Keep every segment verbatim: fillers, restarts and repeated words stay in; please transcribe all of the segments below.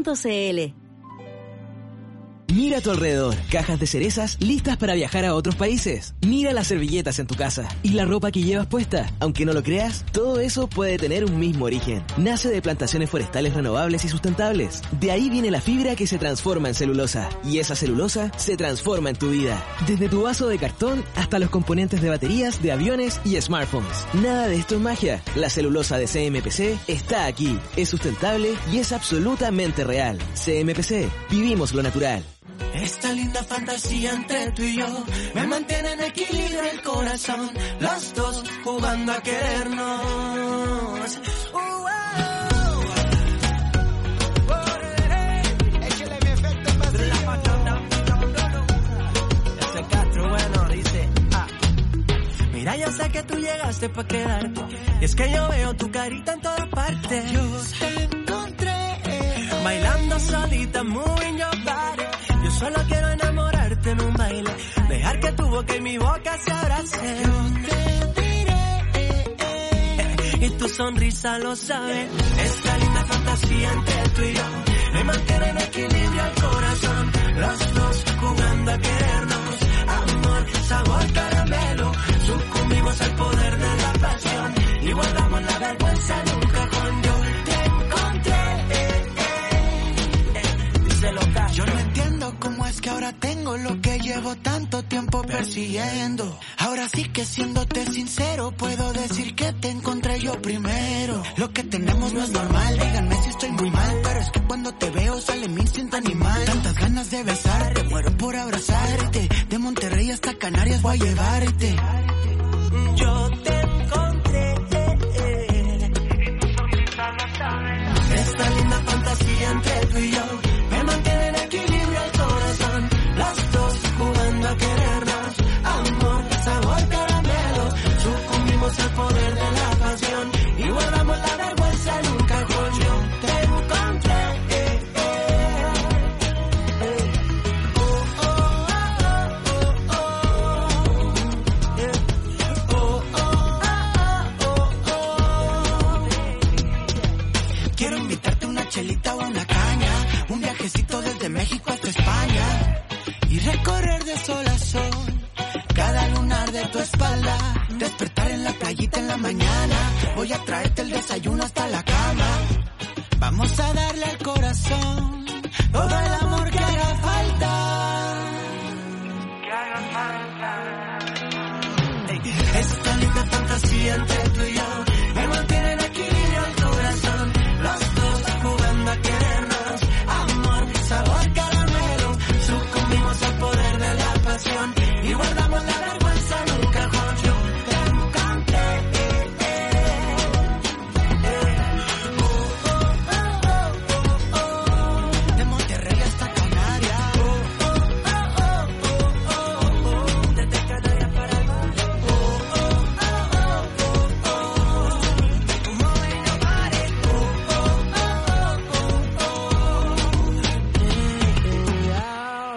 punto c l. Mira a tu alrededor, cajas de cerezas listas para viajar a otros países. Mira las servilletas en tu casa y la ropa que llevas puesta. Aunque no lo creas, todo eso puede tener un mismo origen. Nace de plantaciones forestales renovables y sustentables. De ahí viene la fibra que se transforma en celulosa. Y esa celulosa se transforma en tu vida. Desde tu vaso de cartón hasta los componentes de baterías de aviones y smartphones. Nada de esto es magia. La celulosa de C M P C está aquí. Es sustentable y es absolutamente real. C M P C. Vivimos lo natural. Esta linda fantasía entre tú y yo me mantiene en equilibrio el corazón. Los dos jugando a querernos. Uh, oh. Échale mi efecto en ese Castro bueno dice ah. Mira, yo sé que tú llegaste pa' quedarte. Y es que yo veo tu carita en todas partes. Yo te encontré bailando solita, moving your body. Yo solo quiero enamorarte en un baile, dejar que tu boca y mi boca se abracen. Yo te diré, eh, eh, y tu sonrisa lo sabe. Esta linda fantasía entre tú y yo me mantiene en equilibrio el corazón. Los dos jugando a querernos, amor, sabor, caramelo. Sucumbimos al poder de la pasión y guardamos la vergüenza en un cajón. Yo te encontré, eh, eh, eh, díselo, Cash. Yo no entiendo cómo es que ahora tengo lo que llevo tanto tiempo persiguiendo. Ahora sí que siéndote sincero puedo decir que te encontré yo primero. Lo que tenemos no es normal, díganme si estoy muy mal, pero es que cuando te veo sale mi instinto animal. Tantas ganas de besarte, muero por abrazarte. De Monterrey hasta Canarias voy a llevarte. Yo te encontré, eh, eh. Esta linda fantasía entre tú y yo me mantiene en equilibrio el corazón. Los dos jugando a querernos, amor, sabor, caramelo. Sucumbimos al poder de la pasión y guardamos la vergüenza en un cajón. Yo te encontré, eh, eh, eh. Oh, oh, oh, oh, oh, eh. Oh, oh, oh, oh, oh. Quiero invitarte a una chelita o una caña, un viajecito desde México hasta España y recorrer de sol a sol cada lunar de tu espalda. Despertar en la playita en la mañana, voy a traerte el desayuno hasta la cama. Vamos a darle al corazón todo el amor que haga falta. Que haga falta. Hey, esta linda fantasía entre tú y yo me mantiene en equilibrio el corazón. Los dos jugando a querernos, amor, sabor, caramelo. Sucumbimos al poder de la pasión y guardamos la vergüenza en un cajón. Yo te encontré, eh, eh, eh. Oh, oh, oh, oh, oh. De Monterrey hasta Canarias. Oh, oh, oh, oh, oh, oh. Desde Canarias para el mar. Oh, oh, oh, oh, oh, oh. Moving your body. Oh, oh, oh, oh, oh, oh. Yeah, yeah.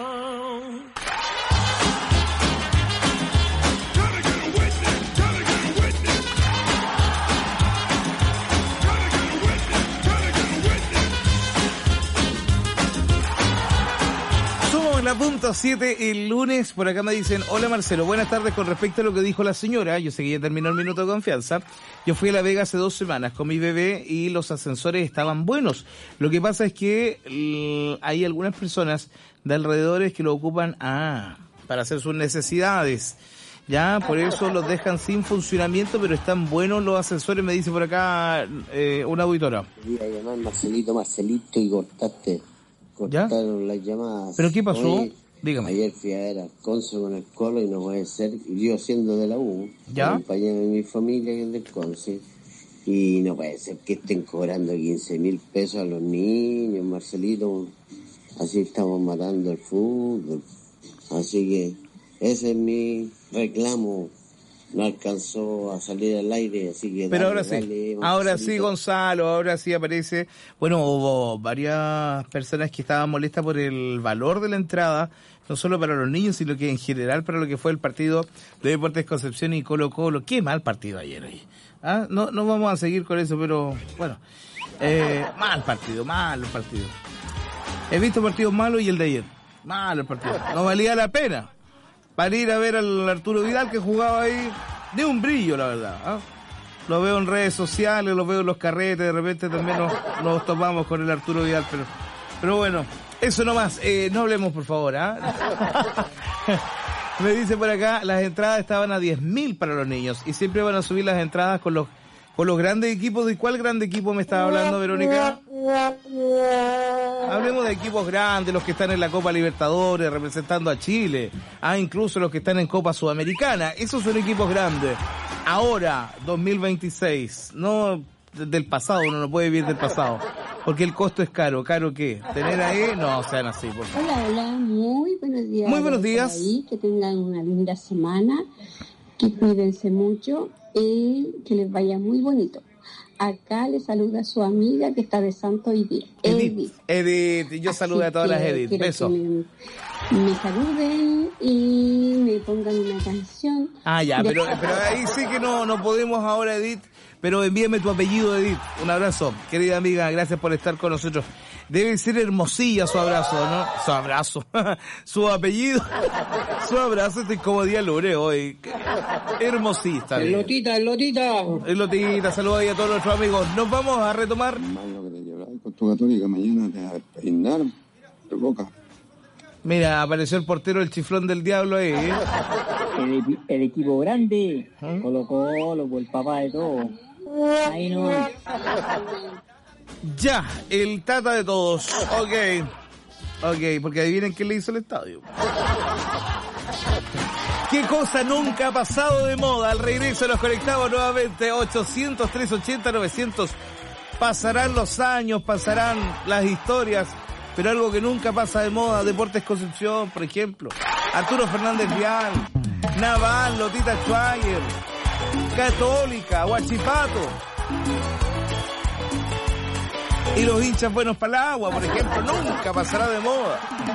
Somos en la punto siete el lunes. Por acá me dicen, hola Marcelo, buenas tardes. Con respecto a lo que dijo la señora, yo sé que ya terminó el minuto de confianza. Yo fui a La Vega hace dos semanas con mi bebé y los ascensores estaban buenos. Lo que pasa es que l- hay algunas personas de alrededores que lo ocupan ah, para hacer sus necesidades. Ya, por eso los dejan sin funcionamiento, pero están buenos los ascensores, me dice por acá eh, una auditora. Iba a llamar Marcelito, Marcelito y cortaste, cortaron las llamadas. ¿Pero qué pasó? Oye, Dígame. Ayer fui a ver a Conce con el Colo y no puede ser, yo siendo de la U, ¿Ya? acompañado de mi familia que es del Conce, y no puede ser que estén cobrando quince mil pesos a los niños, Marcelito, así estamos matando el fútbol, así que ese es mi reclamo. No alcanzó a salir al aire, así que... Pero dale, ahora sí, dale, ahora sí Marcelito. Gonzalo, ahora sí aparece. Bueno, hubo varias personas que estaban molestas por el valor de la entrada, no solo para los niños, sino que en general para lo que fue el partido de Deportes Concepción y Colo Colo. Qué mal partido ayer ahí. ¿Ah? No, no vamos a seguir con eso, pero bueno, eh, mal partido, mal partido. He visto partidos malos y el de ayer. Malo el partido. No valía la pena. Para ir a ver al Arturo Vidal que jugaba ahí de un brillo, la verdad. ¿eh? Lo veo en redes sociales, lo veo en los carretes, de repente también nos, nos topamos con el Arturo Vidal, pero, pero bueno, eso nomás. Eh, no hablemos, por favor. ¿eh? Me dice por acá, las entradas estaban a diez mil para los niños y siempre van a subir las entradas con los con los grandes equipos. ¿De cuál grande equipo me estaba hablando, Verónica? Hablemos de equipos grandes, los que están en la Copa Libertadores representando a Chile, ah, incluso los que están en Copa Sudamericana. Esos son equipos grandes. Ahora, dos mil veintiséis, no del pasado, uno no puede vivir del pasado, porque el costo es caro. ¿Caro qué? ¿Tener ahí? No, sean así, por favor. Hola, hola, muy buenos días. Muy buenos días. Ahí, que tengan una linda semana, que cuídense mucho y que les vaya muy bonito. Acá le saluda a su amiga que está de santo hoy día, Edith. Edith, Edith. Yo saludo a todas las Edith. Beso. Me, me saluden y me pongan una canción. Ah, ya, pero, pero ahí sí que no, no podemos ahora, Edith. Pero envíame tu apellido, Edith. Un abrazo, querida amiga. Gracias por estar con nosotros. Debe ser Hermosilla su abrazo, ¿no? Su abrazo. Su apellido. Su abrazo. Estoy como día lunes hoy. Hermosista. El Lotita, el Lotita. El Lotita, saludos ahí a todos nuestros amigos. Nos vamos a retomar. Malo que te llevas con tu Católica, mañana te vas a peinar de boca. Mira, apareció el portero, el chiflón del diablo ahí. ¿eh? El, el equipo grande. ¿Eh? Colo Colo, el papá de todo. Ahí no. Ya, el tata de todos. Ok. Ok, porque adivinen quién le hizo el estadio. ¿Qué cosa nunca ha pasado de moda? Al regreso nos conectamos nuevamente. ochocientos, trescientos ochenta, novecientos. Pasarán los años, pasarán las historias, pero algo que nunca pasa de moda. Deportes Concepción, por ejemplo. Arturo Fernández Vial, Naval, Lotita Schwager, Católica, Huachipato. Y los hinchas buenos para el agua, por ejemplo, nunca pasará de moda.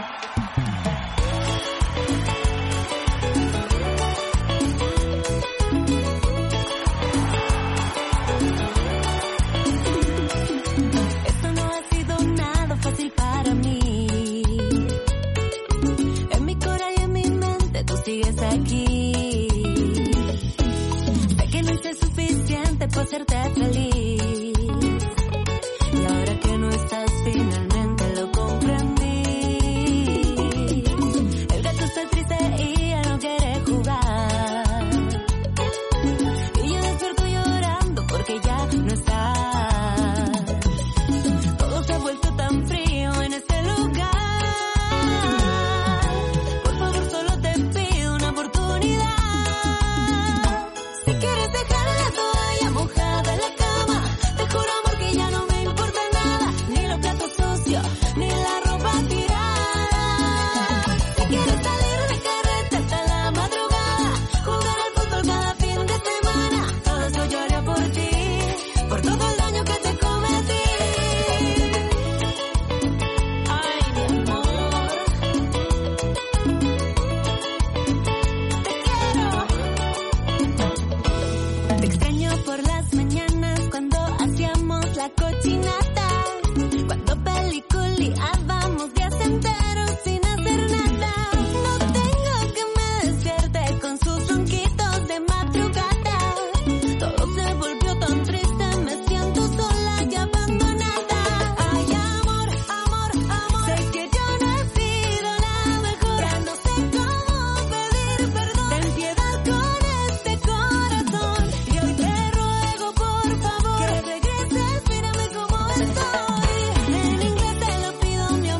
Esto no ha sido nada fácil para mí. En mi corazón y en mi mente tú sigues aquí. Sé que no hice suficiente por hacerte feliz. Finalmente lo comprendí. El gato está triste y ya no quiere jugar. Y yo despierto llorando porque ya no está. Todo se ha vuelto tan frío en este lugar. Por favor, solo te pido una oportunidad. Si quieres dejar la toalla mojada en la cama, te juro amor que ya no me importa nada. Ni los platos sucios, ni la ropa tirada. Si quieres salir de carrete hasta la madrugada, jugar al fútbol cada fin de semana, todo eso yo haría por ti, por todo el daño que te cometí. Ay, mi amor, te quiero. Te extraño por las mañanas cuando hacíamos la cochinata. Cuando peliculeábamos días enteros sin hacer nada. No tengo que me despierte con sus ronquitos de madrugada. Todo se volvió tan triste, me siento sola y abandonada. Ay, amor, amor, amor, sé que yo no he sido la mejor. Ya no sé cómo pedir perdón. Ten piedad con este corazón. Y hoy te ruego, por favor, que regreses, mírame como estoy. En inglés te lo pido, mi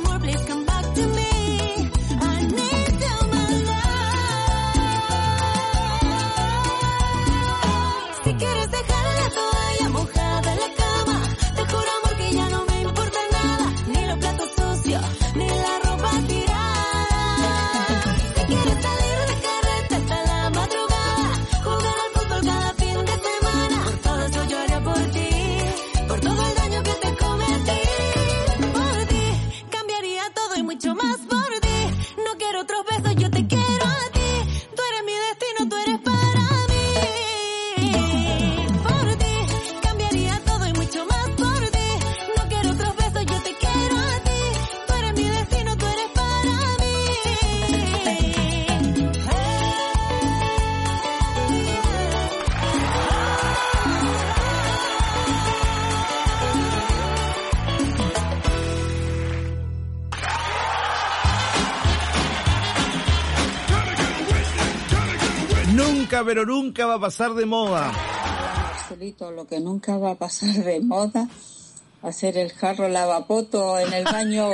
nunca, pero nunca va a pasar de moda. Marcelito, lo que nunca va a pasar de moda, hacer el jarro lavapoto en el baño.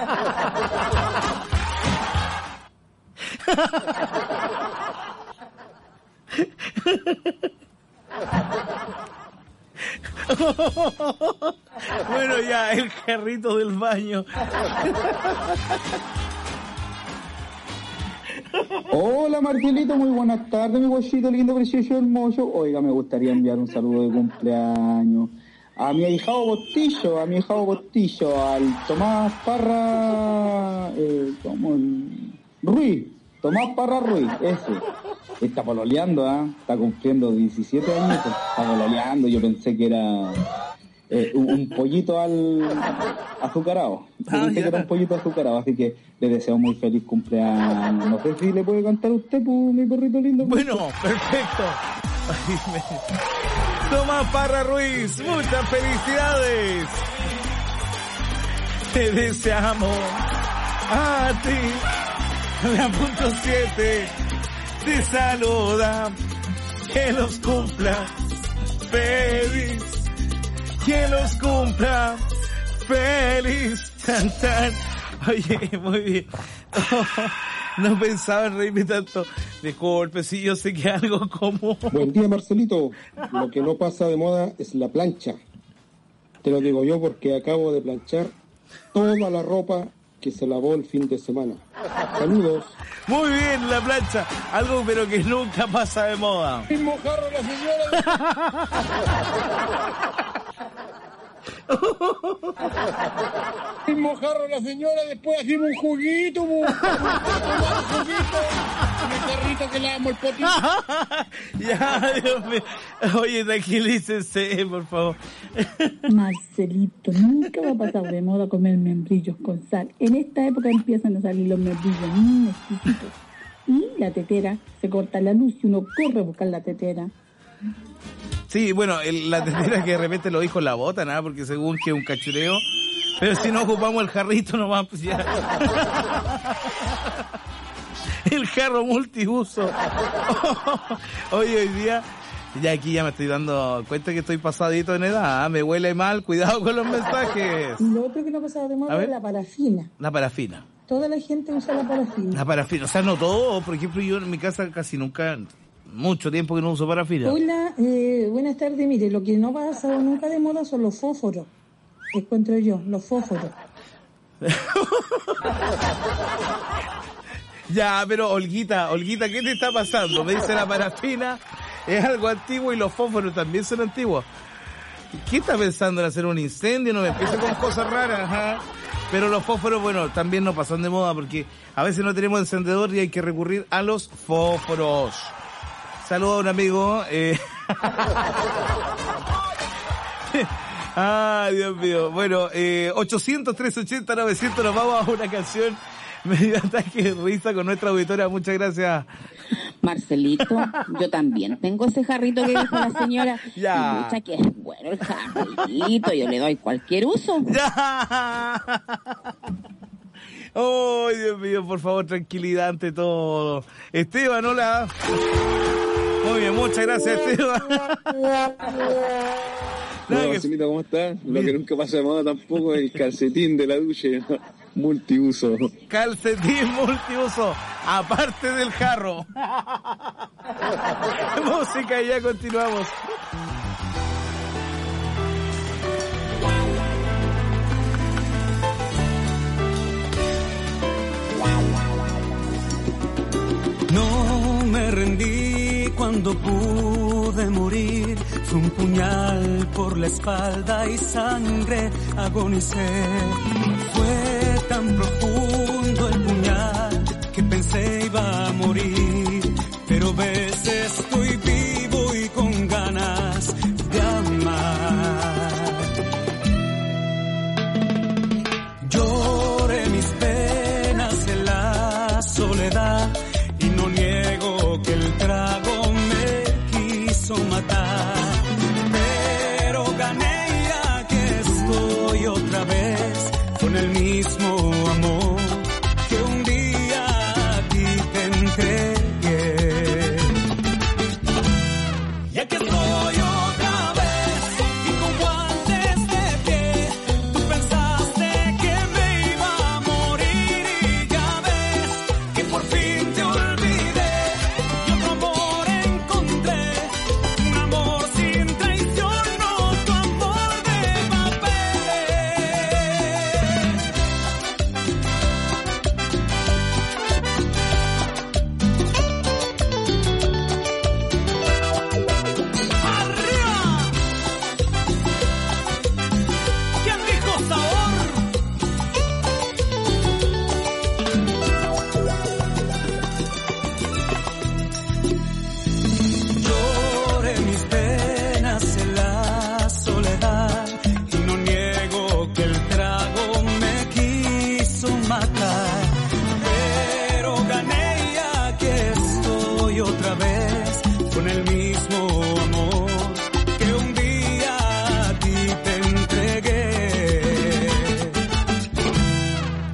Bueno, ya, el jarrito del baño. Hola Marcelito, muy buenas tardes, mi guachito lindo, precioso, hermoso. Oiga, me gustaría enviar un saludo de cumpleaños a mi ahijado Bostillo, a mi ahijado Bostillo, al Tomás Parra, eh, ¿cómo? Ruiz, Tomás Parra Ruiz, ese. Está pololeando, ¿ah? ¿eh? Está cumpliendo diecisiete años, está pololeando. Yo pensé que era eh, un, un pollito al azucarado. Yo Ah, pensé ya. que era un pollito azucarado, así que le deseo muy feliz cumpleaños. No sé si le puede cantar usted, pues, mi perrito lindo. Bueno, perfecto. Ay, me- Tomás Parra Ruiz, muchas felicidades. Te deseamos a ti. La punto siete te saluda. Que los cumpla feliz. Que los cumpla feliz. Tan, tan. Oye, muy bien. Oh, no pensaba en reírme tanto. Disculpe, si yo sé que algo como... Buen día, Marcelito. Lo que no pasa de moda es la plancha. Te lo digo yo porque acabo de planchar toda la ropa que se lavó el fin de semana. Saludos. Muy bien, la plancha. Algo pero que nunca pasa de moda. Mismo jarro la señora. Mismo jarro la señora, después hacemos un juguito, un juguito, un jarrito que lavamos el potito. Ya, Dios mío. Oye, tranquilícense, por favor. Marcelito, nunca va a pasar de moda comer membrillos con sal. En esta época empiezan a salir los membrillos muy exquisitos. Y la tetera, se corta la luz y uno corre a buscar la tetera. Sí, bueno, el- la tetera que de repente los hijos la botan, ¿ah? Porque según que es un cachureo. Pero si no ocupamos el jarrito nomás, pues ya. El jarro multiuso. Oye, hoy día, ya aquí ya me estoy dando cuenta que estoy pasadito en edad, ¿ah? Me huele mal, cuidado con los mensajes. Y lo otro que no ha pasado de A moda ver. es la parafina. La parafina. Toda la gente usa la parafina. La parafina, o sea, no todo, por ejemplo, yo en mi casa casi nunca, mucho tiempo que no uso parafina. Hola, eh, buenas tardes. Mire, lo que no ha pasado nunca de moda son los fósforos. Encuentro yo, los fósforos. Ya, pero Olguita, Olguita, ¿qué te está pasando? Me dice la parafina, es algo antiguo y los fósforos también son antiguos. ¿Qué está pensando en hacer un incendio? No me empiece con cosas raras, ajá. Pero los fósforos, bueno, también no pasan de moda porque a veces no tenemos encendedor y hay que recurrir a los fósforos. Saludo a un amigo. Eh... Ay, Dios mío. Bueno, eh, ochocientos, trescientos ochenta, novecientos, nos vamos a una canción medio ataque de risa con nuestra auditora. Muchas gracias. Marcelito, yo también tengo ese jarrito que dijo la señora. Ya. Y mucha que es bueno el jarrito, yo le doy cualquier uso. Ya. Oh, Dios mío, por favor, tranquilidad ante todo. Esteban, hola. Muy bien, muchas gracias, Esteban. Hola, Marcelito, ¿cómo estás? Lo que nunca pasa de moda tampoco es el calcetín de la ducha multiuso. Calcetín multiuso, aparte del jarro. Música y ya continuamos. No me rendí cuando pude morir. Fue un puñal por la espalda y sangre agonicé. Fue tan profundo el puñal que pensé iba a morir. Pero ves, estoy vivo y con ganas de amar. Lloré mis penas en la soledad. Y no niego que el trago me quiso matar, pero gané ya que estoy otra vez con el mismo amor que un día a ti te entregué.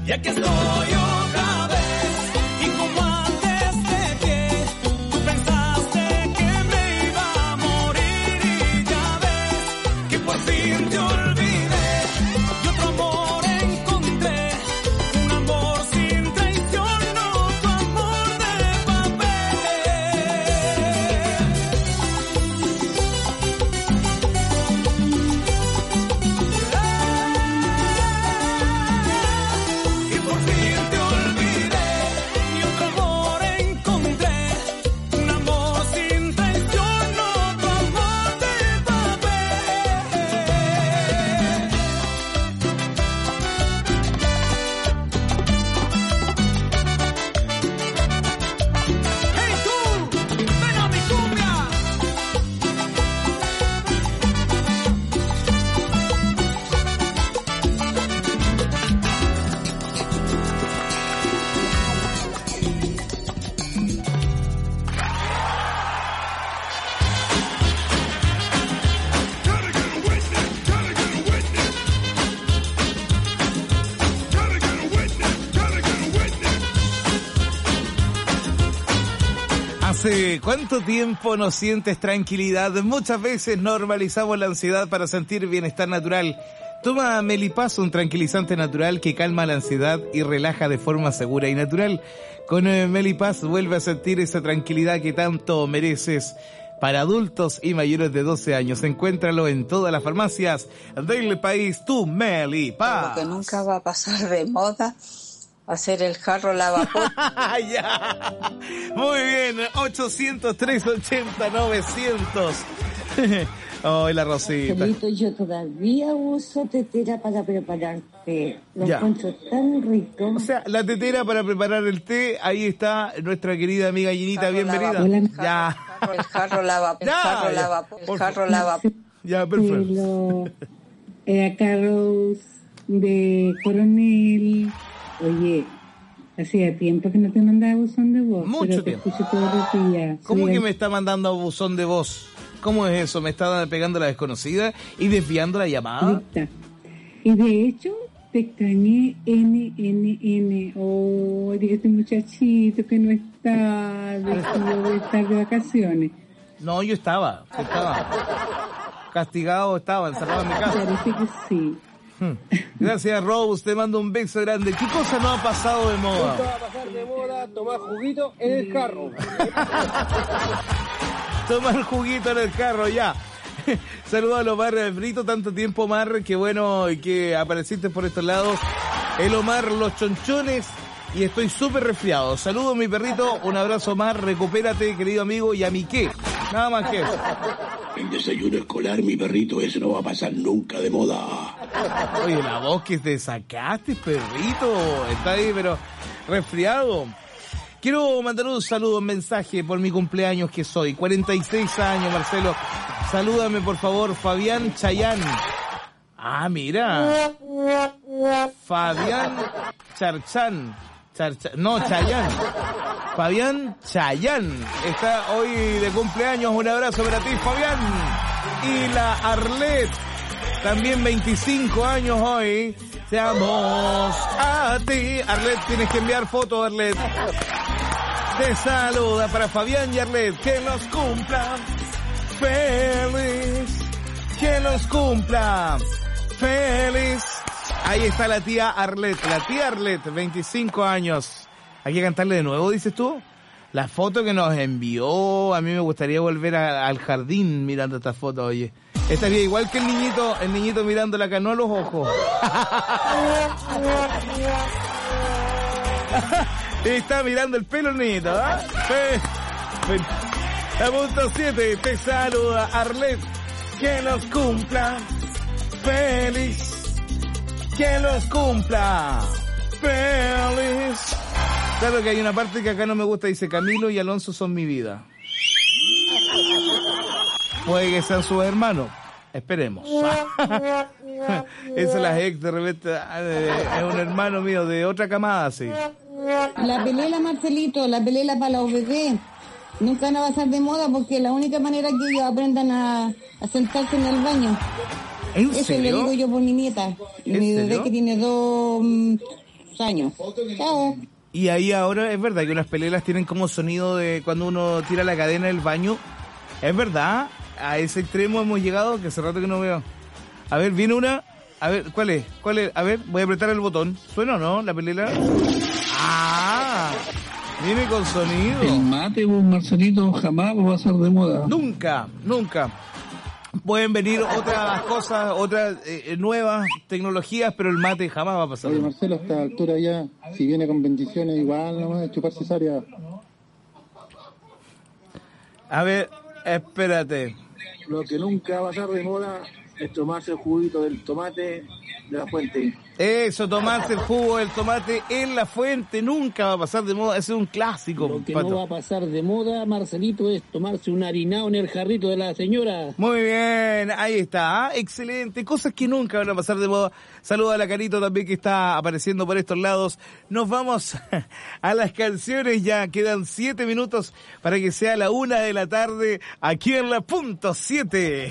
Y aquí estoy otra vez, y como antes de que tú pensaste que me iba a morir, y ya ves que por fin te olvidé, y otro amor encontré, un amor sin traición, no tu amor de papel. Y por fin te olvidé, y otro amor encontré, un amor sin traición, no tu amor de papel. ¡Hey tú! ¡Ven a mi cumbia! ¿Hace cuánto tiempo no sientes tranquilidad? Muchas veces normalizamos la ansiedad para sentir bienestar natural. Toma Melipaz, un tranquilizante natural que calma la ansiedad y relaja de forma segura y natural. Con eh, Melipaz vuelve a sentir esa tranquilidad que tanto mereces. Para adultos y mayores de doce años, encuéntralo en todas las farmacias del país. Tu Melipaz. Lo que nunca va a pasar de moda, hacer el jarro lavapotos. Ya. Muy bien, ochocientos tres ochenta novecientos. Oh, la Rosita. Marcelito, yo todavía uso tetera para preparar té. Lo Ya. encuentro tan rico. O sea, la tetera para preparar el té, ahí está nuestra querida amiga Ginita, Jarro bienvenida. lavapotos. Ya. El jarro lava, el Ya, jarro ya. lava, el Por jarro lava. Ya, perfecto. Pelo, eh, acá Rose de Coronel. Oye, hacía tiempo que no te mandaba buzón de voz. Mucho pero te tiempo. escucho todos los días. ¿Cómo Soy que el- me está mandando buzón de voz? ¿Cómo es eso? ¿Me está pegando la desconocida y desviando la llamada? Ahorita. Y de hecho, te extrañé N, N, N. Oh, diga este muchachito que no está, decidió de estar de vacaciones. No, yo estaba, yo estaba. Castigado estaba, encerrado en mi casa. Parece que sí. Hmm. Gracias, Rose, te mando un beso grande. ¿Qué cosa no ha pasado de moda? va a pasar de moda tomar juguito en el carro. Toma el juguito en el carro, ya. Saludos a los Omar Brito, tanto tiempo, Omar, qué bueno que apareciste por estos lados. El Omar, los chonchones, y estoy súper resfriado. Saludos, mi perrito, un abrazo, Omar, recupérate, querido amigo, y a mi qué. Nada más que eso. El desayuno escolar, mi perrito, eso no va a pasar nunca de moda. Oye, la voz que te sacaste, perrito, está ahí, pero resfriado. Quiero mandar un saludo, un mensaje por mi cumpleaños que soy, cuarenta y seis años, Marcelo. Salúdame, por favor, Fabián Chayán. Ah, mira. Fabián Charchán. Charcha- no, Chayán. Fabián Chayán está hoy de cumpleaños. Un abrazo para ti, Fabián. Y la Arlet, también veinticinco años hoy. Seamos a ti. Arlet, tienes que enviar fotos, Arlet. Te saluda para Fabián y Arlet. Que los cumpla feliz. Que los cumpla feliz. Ahí está la tía Arlet. La tía Arlet, veinticinco años. Hay que cantarle de nuevo, dices tú. La foto que nos envió, a mí me gustaría volver a- al jardín mirando esta foto, oye. Estaría igual que el niñito, el niñito mirando la canoa a los ojos. Está mirando el pelo el niñito, ¿ah? Sí. A punto siete, te saluda Arlet. Que los cumpla feliz. Que los cumpla feliz. Claro que hay una parte que acá no me gusta, dice Camilo y Alonso son mi vida. Puede que sean sus hermanos. Esperemos. Eso las ex de repente eh, es un hermano mío de otra camada, sí. La pelela, Marcelito, la pelela para los bebés. Nunca van a pasar de moda porque la única manera que ellos aprendan a, a sentarse en el baño. ¿En Eso serio? lo digo yo por mi nieta. ¿En Mi serio? bebé que tiene dos, mm, años. Chao. Y ahí ahora es verdad que unas pelelas tienen como sonido de cuando uno tira la cadena del baño. Es verdad, a ese extremo hemos llegado que hace rato que no veo. A ver, viene una. A ver, ¿cuál es? ¿Cuál es? A ver, voy a apretar el botón. ¿Suena o no la pelela? ¡Ah! Viene con sonido. El mate, vos, Marcelito, jamás va a pasar de moda. Nunca, nunca. Pueden venir otras cosas, otras eh, nuevas tecnologías, pero el mate jamás va a pasar. Oye, Marcelo, a esta altura ya, si viene con bendiciones, igual nomás de chupar cesárea. A ver, espérate. Lo que nunca va a pasar de moda es tomarse el juguito del tomate de la fuente. Eso, tomarse el jugo del tomate en la fuente nunca va a pasar de moda. Ese es un clásico. Lo que Pato. no va a pasar de moda, Marcelito, es tomarse un harinado en el jarrito de la señora. Muy bien, ahí está, ¿ah? Excelente. Cosas que nunca van a pasar de moda. Saluda a la Carito también que está apareciendo por estos lados. Nos vamos a las canciones, ya quedan siete minutos para que sea la una de la tarde aquí en la punto siete.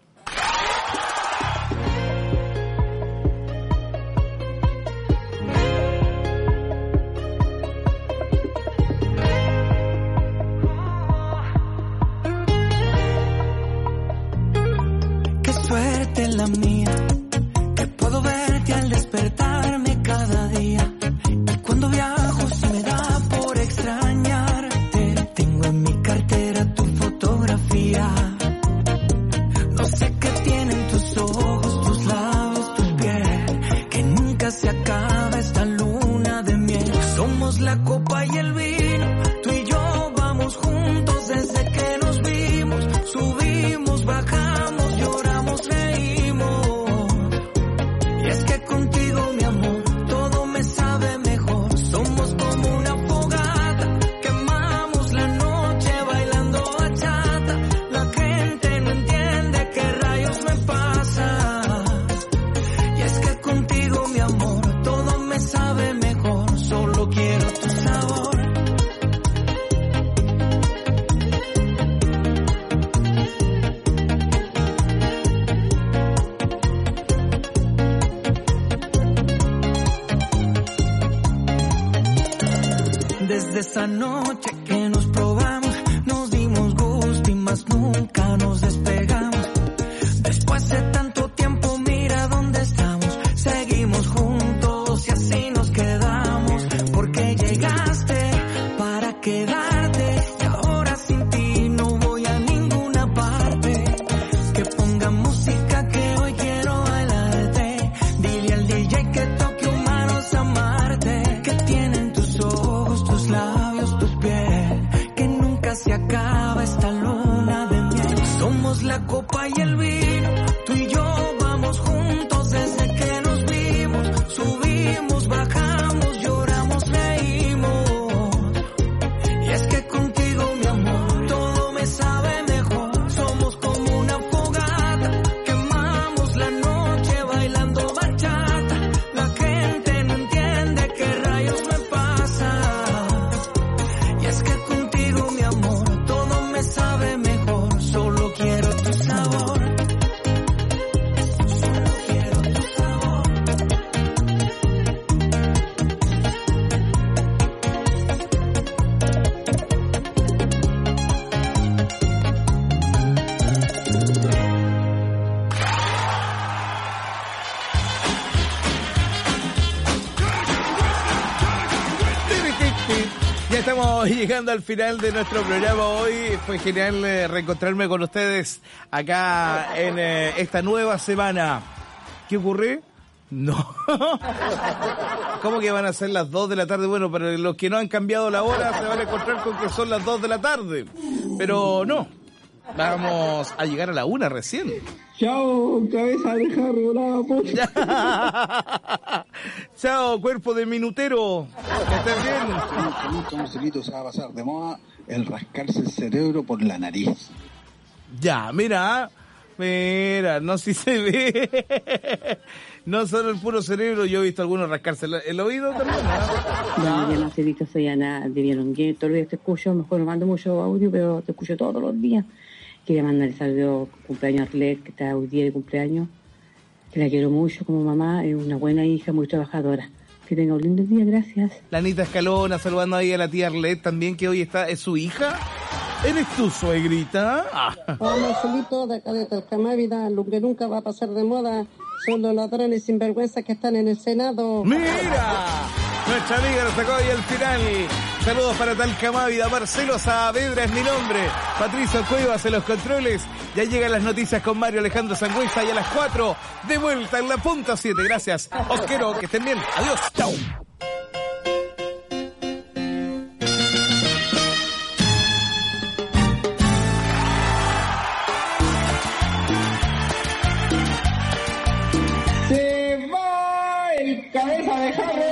Suerte la mía, que puedo verte al despertarme cada día. Y cuando viajo se me da por extrañarte. Tengo en mi cartera tu fotografía. No sé qué tienen tus ojos, tus labios, tu piel, que nunca se acaba esta luna de miel. Somos la copa y el vino, tú y yo vamos juntos desde que nos vimos. Subimos, bajamos, lloramos, reímos. Y es que contigo, mi amor, todo me sabe mejor. Somos como una fogata, quemamos la noche bailando bachata. La gente no entiende qué rayos me pasa. Y es que contigo, mi amor, todo me sabe mejor. Solo quiero tu sabor. Desde esa noche que nos probamos, nos dimos gusto y más nunca nos despegamos. Después de tanto tiempo, mira dónde estamos. Seguimos juntos y así nos quedamos. Porque llegaste para quedarte y ahora sin ti no voy a ninguna parte. Que ponga música que hoy quiero bailarte. Dile al D J que toque humanos amarte. Que tienen tus ojos, tus labios, tu piel, que nunca se acaba esta luna de miel. Somos la copa y el vino, tú y yo vamos juntos desde que nos vimos. Subimos, bajamos, lloramos, reímos. Y es que contigo, mi amor, todo me sabe mejor. Somos como una fogata, quemamos la noche bailando bachata. La gente no entiende qué rayos me pasa. Y es que contigo, mi amor, todo me sabe mejor. Solo quiero tu sabor. Solo quiero tu sabor. Ya estamos llegando al final de nuestro programa hoy. Fue genial eh, reencontrarme con ustedes acá en eh, esta nueva semana. ¿Qué ocurre? No. ¿Cómo que van a ser las dos de la tarde? Bueno, para los que no han cambiado la hora se van a encontrar con que son las dos de la tarde. Pero no. Vamos a llegar a la una recién. Chao, cabeza de jarro, la pocha. Chao, cuerpo de minutero. Que estés bien. Nunca, Marcelito, se va a pasar de moda el rascarse el cerebro por la nariz. Ya, mira, mira, no si se ve. No solo el puro cerebro, yo he visto a algunos rascarse el, el oído también. No, yo Marcelito, soy Ana de Bielongué. Todos los días te escucho, mejor no mando mucho audio, pero te escucho todos los días. Quería mandarle saludos cumpleaños a Arlet, que está hoy día de cumpleaños, que la quiero mucho como mamá, es una buena hija, muy trabajadora. Que tenga un lindo día, gracias. La Anita Escalona saludando ahí a la tía Arlet también, que hoy está, es su hija. ¿Eres tu suegrita? Ah. Hola, Marcelito, de acá de Talcamávida. Lo que nunca va a pasar de moda son los ladrones sinvergüenzas que están en el Senado. ¡Mira! Nuestra amiga nos sacó ahí al final. Saludos para Talcamávida. Marcelo Saavedra es mi nombre. Patricio Cuevas en los controles. Ya llegan las noticias con Mario Alejandro Sangüesa y a las cuatro de vuelta en la punta siete. Gracias. Os quiero, que estén bien. Adiós. Chao. Se va el cabeza de Harry.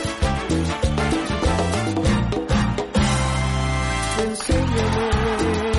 Enséñame